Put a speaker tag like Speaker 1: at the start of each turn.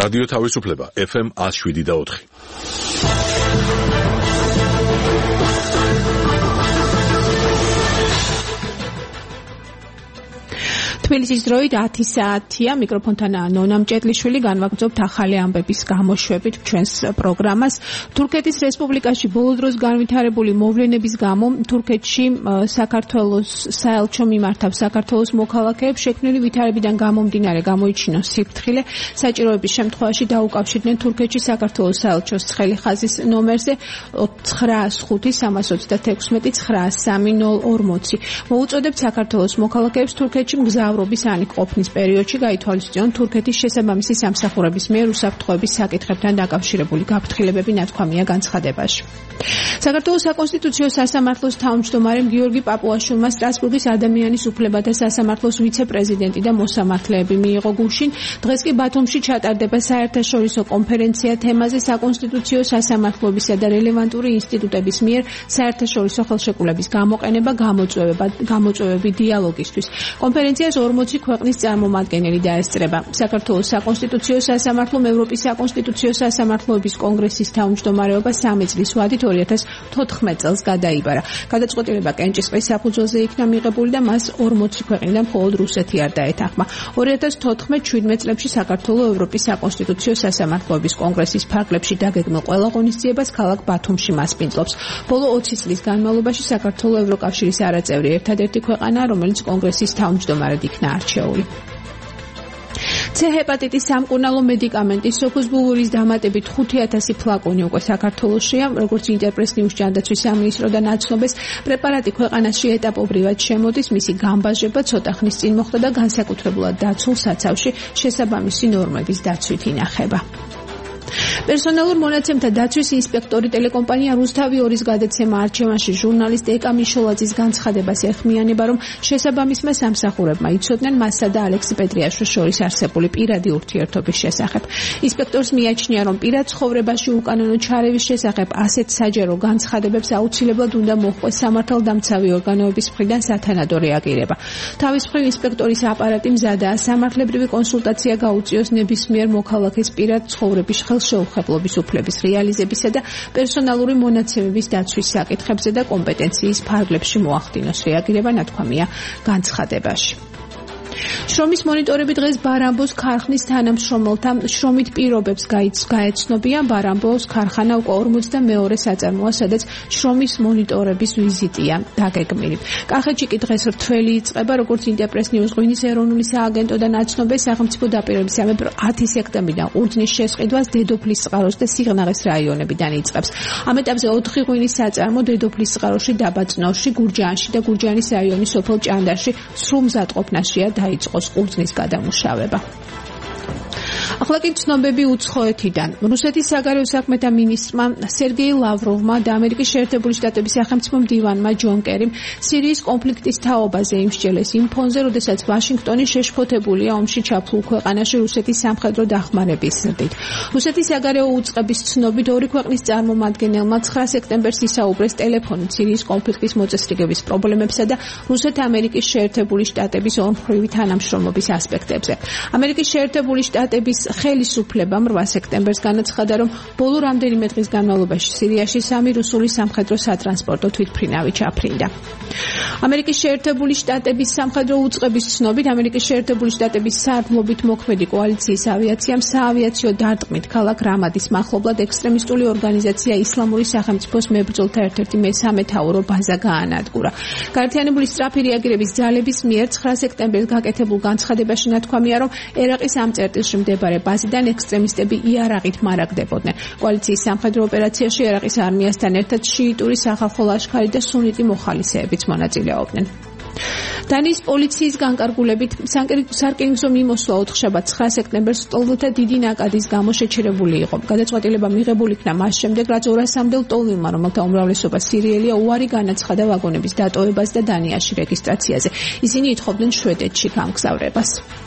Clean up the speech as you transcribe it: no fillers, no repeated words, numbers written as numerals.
Speaker 1: რადიო თავისუფლება FM 107.4.
Speaker 2: თბილისის დროით 10 საათია, მიკროფონთან ნონა მჭედლიშვილი, განვაგრძობთ ახალი ამბების გამოშვებით ჩვენს პროგრამას. თურქეთის რესპუბლიკაში ბოლო დროს განვითარებული მოვლენების გამო თურქეთში საქართველოს საელჩო მიმართავს საქართველოს მოქალაქეებს შექმნილი ვითარებიდან გამომდინარე გამოიჩინოს სიფრთხილე. საჭიროების შემთხვევაში დაუკავშირდნენ თურქეთში საქართველოს საელჩოს ცხელი ხაზის ნომერზე 926-916-903-40. მოუწოდებთ საქართველოს მოქალაქეებს თურქეთში მგზავრობის ან ყოფნის პერიოდში გაითვალისწინონ თურქეთის შესაბამისი სამსახურების მიერ უსაფრთხოების საკითხებთან დაკავშირებული გაფრთხილებები ნათქვამია განცხადებაში. საქართველოს საკონსტიტუციო სასამართლოს თავმჯდომარემ გიორგი პაპუაშვილმა სტრასბურგის ადამიანის უფლებათა სასამართლოს ვიცე-პრეზიდენტი და მოსამართლეები მიიღო გუშინ. დღეს კი ბათუმში ჩატარდება საერთაშორისო კონფერენცია თემაზე საკონსტიტუციო სასამართლოებისა და რელევანტური ინსტიტუტების მიერ საერთაშორისო ხელშეკრულების გამოყენება, გამოწვევები დიალოგისთვის. კონფერენციას 40 ქვეყნის წარმომადგენელი დაესწრება. საქართველოს საკონსტიტუციო სასამართლომ ევროპის საკონსტიტუციო სასამართლოების კონგრესის თავმჯდომარეობა 3 წლის ვადით 2014 წელს გადაიბარა. გადაწყვეტილება კენჭისყრის საფუძველზე იქნა მიღებული და მას 40 ქვეყნიდან მხოლოდ რუსეთი არ დაეთანხმა. 2014-17 წლებში საქართველოს ევროპის საკონსტიტუციო სასამართლოების კონგრესის ფარგლებში დაგეგმილ ყველა ღონისძიებას ქალაქ ბათუმში მასპინძლობს. ბოლო 20 წლის განმავლობაში საქართველოს ევროკავშირის არაწევრი ერთადერთი ქვეყანაა, რომელიც კონგრესის თავმჯდომარედ იქნა არჩეული. C ჰეპატიტის სამკურნალო მედიკამენტის სოფოსბულურის დამატებით 5000 ფლაკონი უკვე საქართველოსშია, როგორც ინტერპრეს ნიუს ჯანდაცვის სამინისტრო და ნაცნობეს, პრეპარატი ქვეყანაში ეტაპობრივად შემოდის, მისი გამბაჟება ცოტა ხნის წინ მოხდა და განსაკუთრებულად დაცულ საცავში შესაბამისი ნორმების დაცვით ინახება. პერსონალურ მონაცემთა დაცვის ინსპექტორი ტელეკომპანია რუსთავი 2-ის გადაცემა არჩევანში ჟურნალისტ ეკა მიშოლაძის განცხადებას ეხმიანება, რომ შესაბამისმა სამსახურებმა იცოდნენ მასსა და ალექსი პეტრიაშვილს შორის არსებული პირადი ურთიერთობის შესახებ. ინსპექტორს მიაჩნია, რომ პირად ცხოვრებაში უკანონო ჩარევის შესახებ ასეთ საჯარო განცხადებებს აუცილებლად უნდა მოჰყვეს სამართალდამცავი ორგანოების მხრიდან სათანადო რეაგირება. თავის მხრივ ინსპექტორის აპარატი მზადაა სამართლებრივი კონსულტაცია გაუწიოს ნებისმიერ მოქალაქეს პირად ცხოვრების ხელშეუხებლობის უფლების რეალიზებისა და პერსონალური მონაცემების დაცვის საკითხებზე და კომპეტენციის ფარგლებში მოახდინოს რეაგირება, ნათქვამია განცხადებაში. შრომის მონიტორები დღეს ბარამბოს ქარხნის თანამშრომელთა შრომით პირობებს გაეცნობიან. ბარამბოს ქარხანა უკვე 42 საწარმოა, სადაც შრომის მონიტორების ვიზიტია დაგეგმილი. კახეთში კი დღეს რთველი იწყება, როგორც ინტერპრეს ნიუს ღვინის ეროვნული სააგენტო და ნაცნობეს სახელმწიფო დაპირებებისამებრ 10 სექტემბრიდან ყურძნის შესყიდვას დედოფლის წყაროს და სიღნაღის რაიონებიდან იწყებს. ამ ეტაპზე 4 ღვინის საწარმო დედოფლის წყაროში, დაბაწნორში, გურჯაანში და გურჯაანის რაიონის სოფელ ჭანდარში სრულ მზადყოფნაშია დაიწყოს ყურძნის გადამუშავება. ახლა კი ცნობები უცხოეთიდან. რუსეთის საგარეო საქმეთა მინისტრმა სერგეი ლავროვმა და ამერიკის შეერთებული შტატების სახელმწიფო მდივანმა ჯონ კერიმ სირიის კონფლიქტის თაობაზე იმსჯელეს იმ ფონზე, როდესაც ვაშინგტონი შეშფოთებულია ომში ჩაფლულ ქვეყანაში რუსეთის სამხედრო დახმარების ზრდით. რუსეთის საგარეო უწყების ცნობით, ორი ქვეყნის წარმომადგენელმა 9 სექტემბერს ისაუბრეს ტელეფონით სირიის კონფლიქტის მოწესრიგების პრობლემებსა და რუსეთ-ამერიკის შეერთებული შტატების ორმხრივი თანამშრომლობის ასპექტებზე. ამერიკის შეერთებული შტატების ხელისუფლებამ 8 სექტემბერს განაცხადა, რომ ბოლო რამდენიმე დღის განმავლობაში სირიაში 3 რუსული სამხედრო სატრანსპორტო თვითმფრინავი ჩაფრინდა. ამერიკის შეერთებული შტატების სამხედრო უწყების ცნობით, ამერიკის შეერთებული შტატების სარდლობით მოქმედი კოალიციის ავიაციამ საავიაციო დარტყმით ქალაქ რამადის მახლობლად ექსტრემისტული ორგანიზაცია ისლამური სახელმწიფოს მებრძოლთა ერთ-ერთი მესამეთაურო ბაზა გაანადგურა. გაერთიანებული სწრაფი რეაგირების ძალების მიერ 9 სექტემბერს გაკეთებულ განცხადებაში ნათქვამია, რომ ერაყის ამ წერტილში მდებარე ბაზიდან ექსტრემისტები იარაღით მარაგდებოდნენ. კოალიციის სამხედრო ოპერაციაში ერაყის არმიასთან ერთად შიიტური სახალხო ლაშქარი და სუნიტი მოხალისეებიც მონაწილეობდნენ. დანიის პოლიციის განკარგულებით სარკინიგზო მიმოსვლა 4-შაბათ 9 სექტემბერს ტოლთა დიდი ნაკადის გამო შეჩერებული იყო. გადაწყვეტილება მიღებული იქნა მას შემდეგ, რაც 200-მდე ტოლილმა, რომელთა უმრავლესობა სირიელია, უარი განაცხადა ვაგონების დატოვებას და დანიაში რეგისტრაციაზე. ისინი ითხოვდნენ შვედეთში გამგზავრებას.